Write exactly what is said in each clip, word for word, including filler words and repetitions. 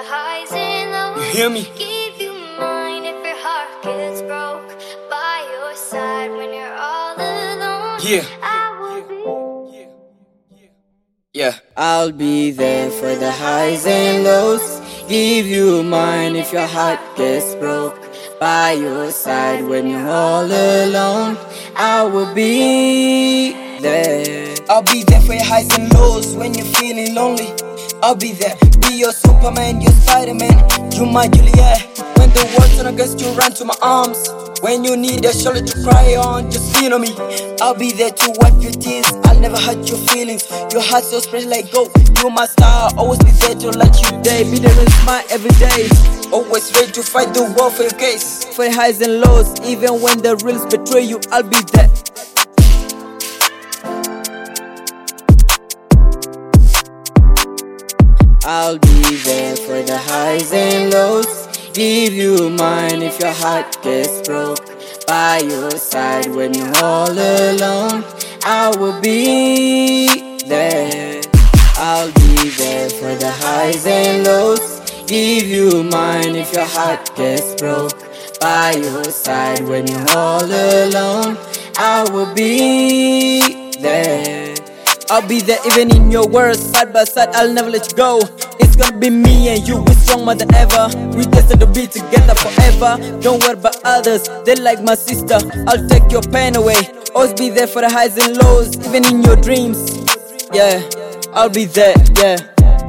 highs and lows. You hear me? Give you mine if your heart gets broke. By your side when you're all alone. Yeah. I will be. Yeah. I'll be there for the highs and lows. Give you mine if your heart gets broke. By your side when you're all alone. I will be there. I'll be there for your highs and lows when you're feeling lonely. I'll be there. Be your Superman, your Spider-Man. You my Juliet. When the world's turn against you, run to my arms. When you need a shoulder to cry on, just lean on me. I'll be there to wipe your tears. I'll never hurt your feelings. Your heart's so special like gold. You're my star. Always be there to let you day. Be there and smile every day. Always ready to fight the war for your case. For your highs and lows, even when the reals betray you, I'll be there. I'll be there for the highs and lows. Give you mine if your heart gets broke. By your side when you're all alone. I will be there. I'll be there for the highs and lows. Give you mine if your heart gets broke. By your side when you're all alone. I will be there. I'll be there even in your worst. Side by side, I'll never let you go. It's gonna be me and you, we're stronger than ever. We destined to be together forever. Don't worry about others, they like my sister. I'll take your pain away. Always be there for the highs and lows, even in your dreams. Yeah, I'll be there, yeah.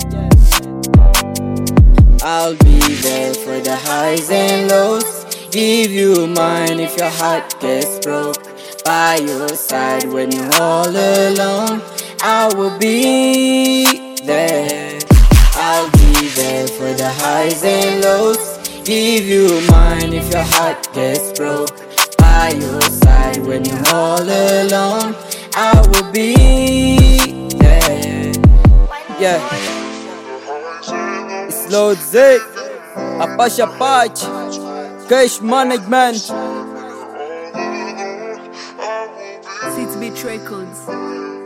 I'll be there for the highs and lows. Give you mine if your heart gets broke. By your side when you're all alone. I will be there. I'll be there for the highs and lows. Give you mine if your heart gets broke. By your side when you're all alone. I will be there. Yeah. It's Lord Z, Apache Apache, Cash Management. Seeds Beat Records.